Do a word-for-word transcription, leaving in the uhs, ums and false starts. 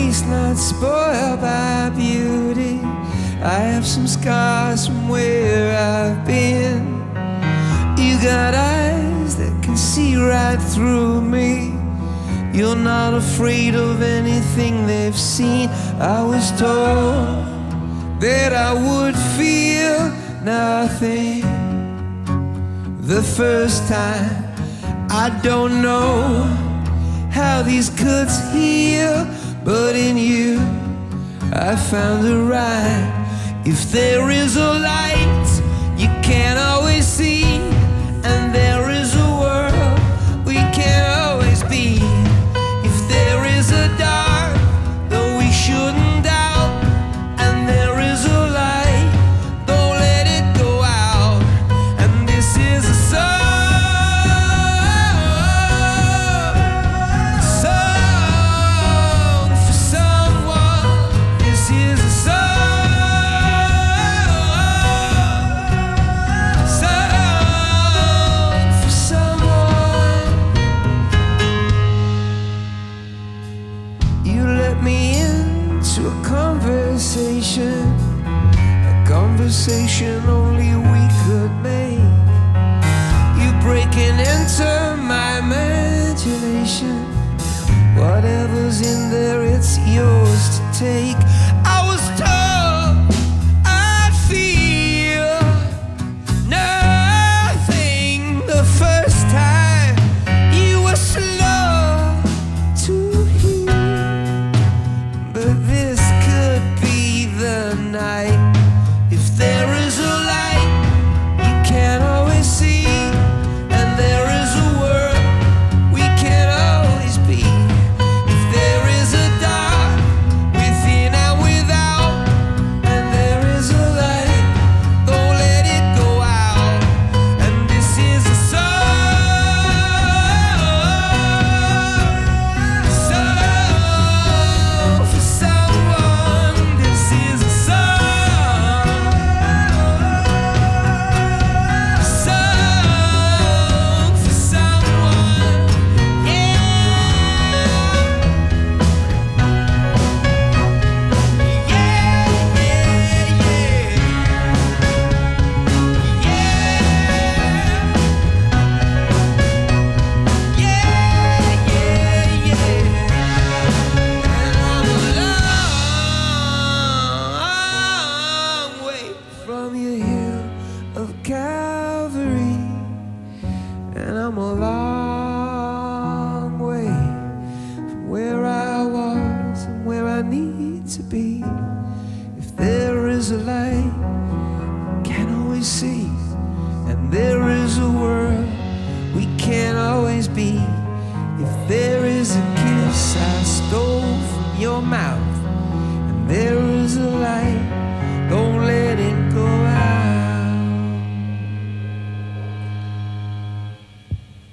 face not spoiled by beauty. I have some scars from where I've been. You got eyes that can see right through me. You're not afraid of anything they've seen. I was told that I would feel nothing the first time. I don't know how these cuts heal, but in you I found a rhyme. If there is a light you can't always see, and there is a world we can't always be. If there is a dark though we shouldn't doubt, and there is a light, don't let it go out. And this is a song, song for someone. This is a song, song for someone. You let me into a conversation, a conversation only we could make. You break and enter my imagination. Whatever's in there, it's yours to take. I was told I'd feel nothing the first time. You were slow to hear, but this could be the night. If there is a light you can't always see, and there is a world we can't always be. If there is a dark within and without, and there is a light, don't let it go out. And this is a song, song for someone. This is a song, song for someone. Yeah, yeah, yeah, yeah, yeah, yeah, yeah. And I'm a long way from your hill of Calvary, and I'm a long way from where I was and where I need to be. If there is a light can't always see, and there is a world we can't always be. If there is a kiss I stole from your mouth, and there is a light